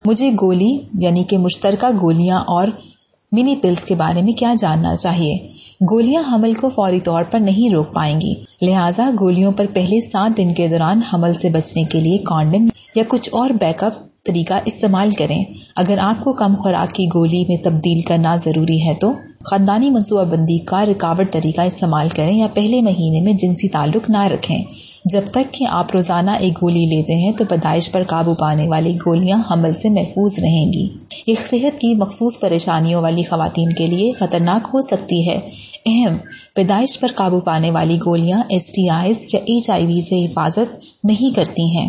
मुझे गोली यानी कि मुश्तरका गोलियां और मिनी पिल्स के बारे में क्या जानना चाहिए? गोलियां हमल को फौरी तौर पर नहीं रोक पाएंगी, लिहाजा गोलियों पर पहले 7 दिन के दौरान हमल से बचने के लिए कॉन्डम या कुछ और बैकअप तरीका इस्तेमाल करें। अगर आपको कम खुराक की गोली में तब्दील करना जरूरी है तो खानदानी मनसूबाबंदी का रुकावट तरीका इस्तेमाल करें या पहले महीने में जिनसी ताल्लुक ना रखें। जब तक कि आप रोजाना एक गोली लेते हैं तो पैदाइश पर काबू पाने वाली गोलियां हमल से महफूज रहेंगी। ये सेहत की मखसूस परेशानियों वाली खवातीन के लिए खतरनाक हो सकती है। अहम: पैदाइश पर काबू पाने वाली गोलियां STIs या HIV से हिफाजत नहीं करती हैं।